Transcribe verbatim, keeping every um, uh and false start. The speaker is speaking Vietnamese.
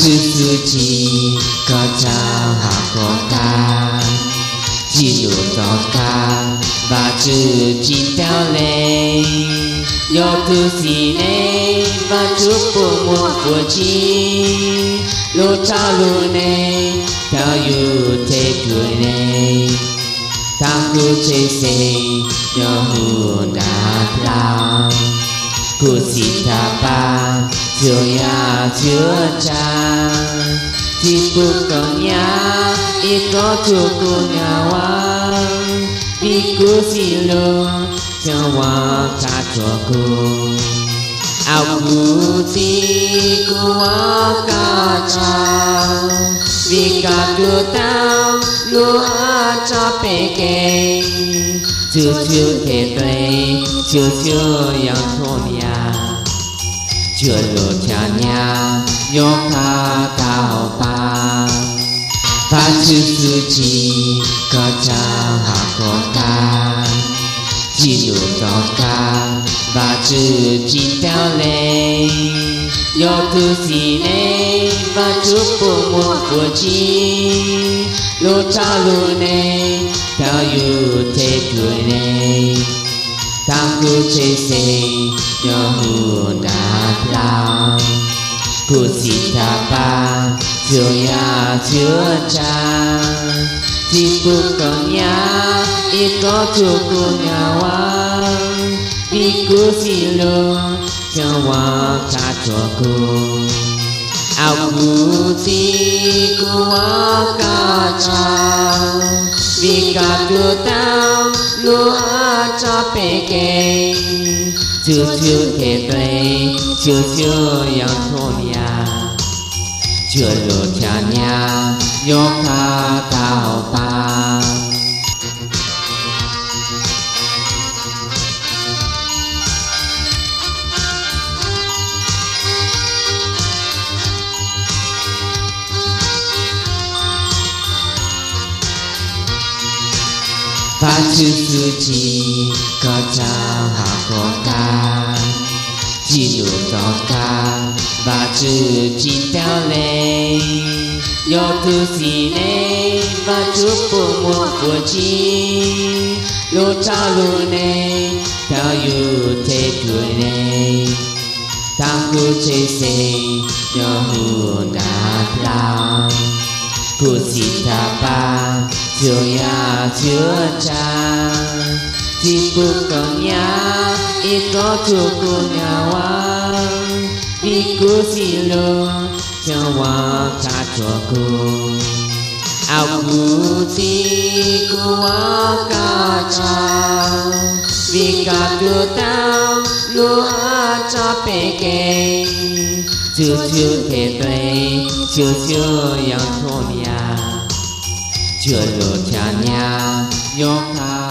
chư sư chi có trao hạ có ca chi nụ tỏ ca và chư chi theo lệ do tu si nê và chúc bộ một của chi lô cha lô nê theo yu thế tuổi nê ta cứ chế se do hù nát lao cụ si ta ba chưa ya chưa cha chi bu công nhà ít có chùa cô nhà hoa vì cụ si lô cho hoa cha chùa cô ao cụ si cụ hoa ca cha vì cả đứa tao lúa cho bề kề chưa chưa thể tuệ chưa chưa yang thôn nhà chưa lột cha nhà yo ca cao pa và chư sư chi có cha hạ có ca chi nụ có ca và chư chi theo lệ do tu si nê và chúc bộ một của chi lô cha lô nê theo yu thế tuổi nê ta cứ chế se do hù nát lao cụ si ta ba chưa ya chưa cha chi bu công nhà ít có chùa cô nhà hoa vì cụ si lô cho hoa cha chùa cô ao cụ si cụ hoa ca cha vì cả đứa tao lúa cho bề kề chưa chưa thể tuệ chưa chưa yang thôn nhà chưa lột cha nhà yo ca cao pa và chư sư chi có trao hạ có ca chi nụ có ca và chư chi theo lệ do tu si nê và chúc bộ một của chi lô cha lô nê theo yu thế tuổi nê ta cứ chế se do hù nát lao cụ si ta ba chưa ya chưa cha chi bu công nhà ít có chùa cô nhà hoa vì cụ si lô cho hoa cha chùa cô ao cụ si cụ hoa ca cha vì cả đứa tao lúa cho bề kề chưa chưa thể tuệ chưa chưa yang thôn nhà chưa lột cha nhà yo ca